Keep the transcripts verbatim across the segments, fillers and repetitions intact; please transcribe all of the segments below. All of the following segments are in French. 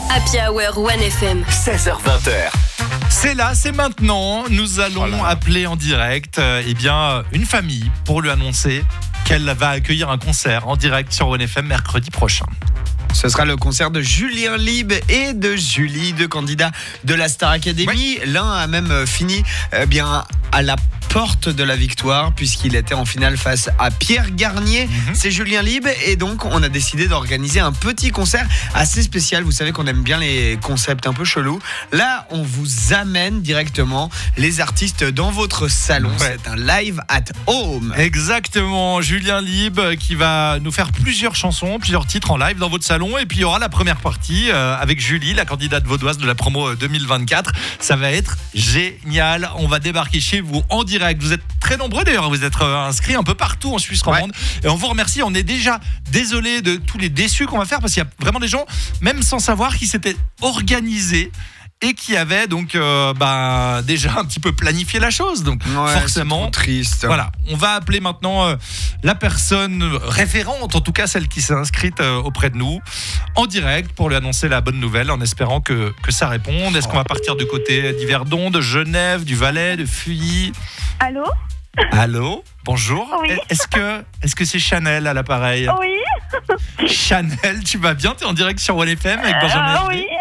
Happy Hour One F M. seize heures vingt. C'est là, c'est maintenant. Nous allons Oh là là. appeler en direct euh, eh bien, une famille pour lui annoncer qu'elle va accueillir un concert en direct sur One F M mercredi prochain. Ce sera le concert de Julien Lieb et de Julie, deux candidats de la Star Academy. Oui. L'un a même fini eh bien, à la porte de la victoire puisqu'il était en finale face à Pierre Garnier. Mm-hmm. C'est Julien Lieb et donc on a décidé d'organiser un petit concert assez spécial. Vous savez qu'on aime bien les concepts un peu chelous. Là, on vous amène directement les artistes dans votre salon. Ouais. C'est un live at home. Exactement. Julien Lieb qui va nous faire plusieurs chansons, plusieurs titres en live dans votre salon. Et puis il y aura la première partie euh, avec Julie, la candidate vaudoise de la promo deux mille vingt-quatre. Ça va être génial. On va débarquer chez vous en direct. Vous êtes très nombreux d'ailleurs, vous êtes euh, inscrits un peu partout en Suisse romande. Ouais. Et on vous remercie. On est déjà désolé de tous les déçus qu'on va faire parce qu'il y a vraiment des gens, même sans savoir, qui s'étaient organisés et qui avait donc euh, bah, déjà un petit peu planifié la chose. Donc ouais, forcément, c'est trop triste. Voilà, on va appeler maintenant euh, la personne référente, en tout cas celle qui s'est inscrite euh, auprès de nous, en direct pour lui annoncer la bonne nouvelle, en espérant que, que ça réponde. Est-ce qu'on va partir du côté d'Yverdon, de Genève, du Valais, de Fuilly? Allô? Allô? Bonjour. Oui. Est-ce que, est-ce que c'est Chanel à l'appareil? Oui. Chanel, tu vas bien? Tu es en direct sur One F M avec Benjamin? Euh, oui.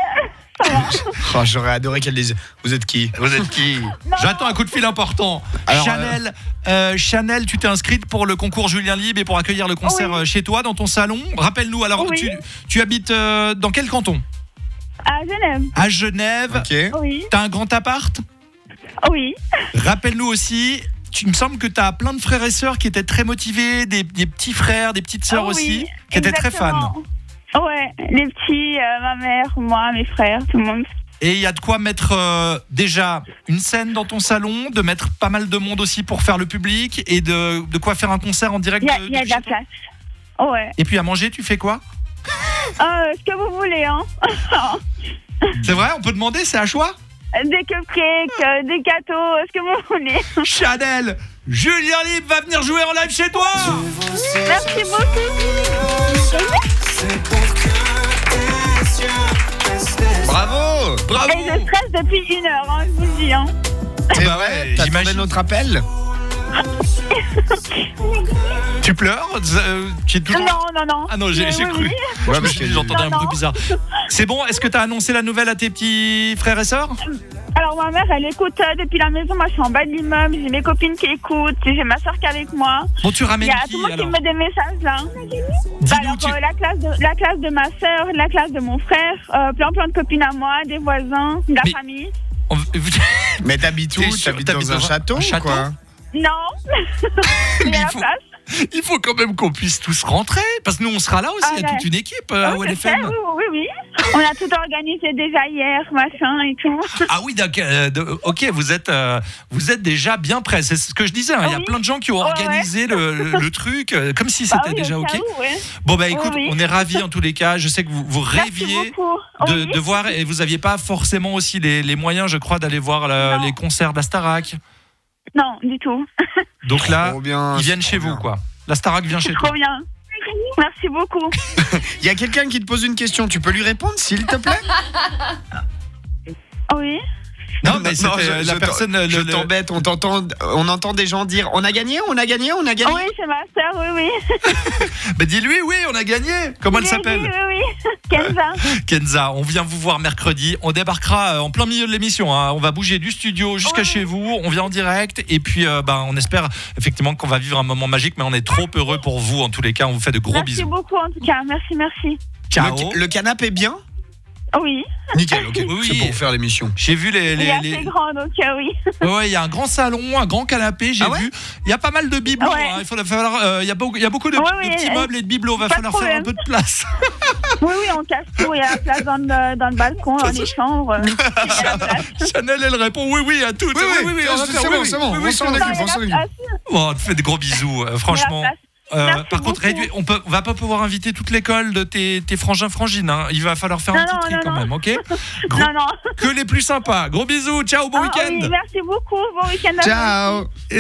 Oh, j'aurais adoré qu'elle dise. Vous êtes qui? Vous êtes qui? J'attends un coup de fil important. Alors, Chanel, euh... Euh, Chanel, tu t'es inscrite pour le concours Julien Lieb et pour accueillir le concert oui. chez toi, dans ton salon. Rappelle-nous, alors, oui. tu, tu habites euh, dans quel canton? À Genève. À Genève. Ok. Oui. T'as un grand appart? Oui. Rappelle-nous aussi, tu me semble que t'as plein de frères et sœurs qui étaient très motivés, des, des petits frères, des petites sœurs oh, aussi, oui, qui étaient très fans. Ouais, les petits, euh, ma mère, moi, mes frères, tout le monde. Et il y a de quoi mettre euh, déjà une scène dans ton salon, de mettre pas mal de monde aussi pour faire le public et de, de quoi faire un concert en direct. Il y a, de, y a de la place. Ouais. Et puis à manger, tu fais quoi? euh, Ce que vous voulez, hein. C'est vrai, on peut demander, c'est à choix? Des cupcakes, euh, des gâteaux, ce que vous voulez. Chanel, Julien Lieb va venir jouer en live chez toi. Merci beaucoup. Bravo, bravo. Et je stresse depuis une heure, hein, je vous dis. Hein. C'est bah vrai, t'as trouvé notre appel? Tu pleures? euh, tu es toujours... Non, non, non. Ah non, j'ai, j'ai oui, cru. Oui. Ouais, parce que j'entendais non, un bruit non. bizarre. C'est bon, est-ce que tu as annoncé la nouvelle à tes petits frères et sœurs? Alors ma mère, elle écoute euh, depuis la maison. Moi, je suis en bas de l'immeuble. J'ai mes copines qui écoutent. J'ai ma soeur qui est avec moi. Bon, tu ramènes qui? Il y a qui, tout le monde alors qui me met des messages là. Bah, alors, tu... euh, la, classe de, la classe de ma soeur, la classe de mon frère, euh, plein plein de copines à moi, des voisins, de la Mais... famille. On... Mais t'habites où? T'habites dans, dans un château, un château Non. quoi? Il y a la faut... place. Il faut quand même qu'on puisse tous rentrer, parce que nous on sera là aussi, ah, il y a toute une équipe euh, oui, à One F M. Oui, oui, oui. On a tout organisé déjà hier, machin et tout. Ah oui, d'accord. Euh, ok, vous êtes, euh, vous êtes déjà bien prêts. C'est ce que je disais. Hein, il oui. y a plein de gens qui ont organisé ouais, ouais. Le, le, le truc, euh, comme si c'était bah oui, déjà ok. Où, ouais. Bon bah écoute, oui, oui. on est ravis en tous les cas. Je sais que vous, vous rêviez de, oui. de voir et vous aviez pas forcément aussi les, les moyens, je crois, d'aller voir la, les concerts d'Astarac. Non, du tout. Donc là, bien, ils viennent chez bien. vous, quoi. La Starac vient chez c'est toi. Trop bien. Merci beaucoup. Il y a quelqu'un qui te pose une question. Tu peux lui répondre, s'il te plaît? Oui. Non, mais non, je, la je personne. Le, je le... t'embête. On t'entend. On entend des gens dire on a gagné, on a gagné, on a gagné. Oui, c'est ma sœur. Oui, oui. Bah dis-lui, oui, on a gagné. Comment oui, elle s'appelle? Oui, oui, oui. Kenza. Kenza, on vient vous voir mercredi. On débarquera en plein milieu de l'émission. Hein. On va bouger du studio jusqu'à oui. chez vous. On vient en direct et puis, euh, bah, on espère effectivement qu'on va vivre un moment magique. Mais on est trop heureux pour vous. En tous les cas, on vous fait de gros merci bisous. Merci beaucoup en tout cas. Merci, merci. Ciao. Le, le canapé est bien? Oui. Nickel, ok. Oui, c'est pour faire l'émission. J'ai vu les. les il est assez les... grand, donc euh, oui. Ouais, il y a un grand salon, un grand canapé. J'ai ah ouais vu. Il y a pas mal de bibelots. Ouais. Hein. Il va falloir. Euh, il y a beaucoup, il y a beaucoup de, ouais, de oui, petits euh, meubles et de bibelots. Il va falloir faire un peu de place. Oui, oui, on cache tout. Il y a la place dans le, dans le balcon, dans les chambres. Chanel, elle répond oui, oui à tout. Oui, oui, oui, oui, oui c'est bon, c'est bon. On s'en occupe, on s'en occupe. Bon, on te fait de gros bisous, euh, franchement. Euh, par contre, réduit, on peut, on va pas pouvoir inviter toute l'école de tes, tes frangins frangines. Hein. Il va falloir faire non, un petit non, tri non, quand non. même, ok? Gros, non, non. Que les plus sympas. Gros bisous, ciao, bon ah, week-end. Oui, merci beaucoup, bon week-end. Ciao.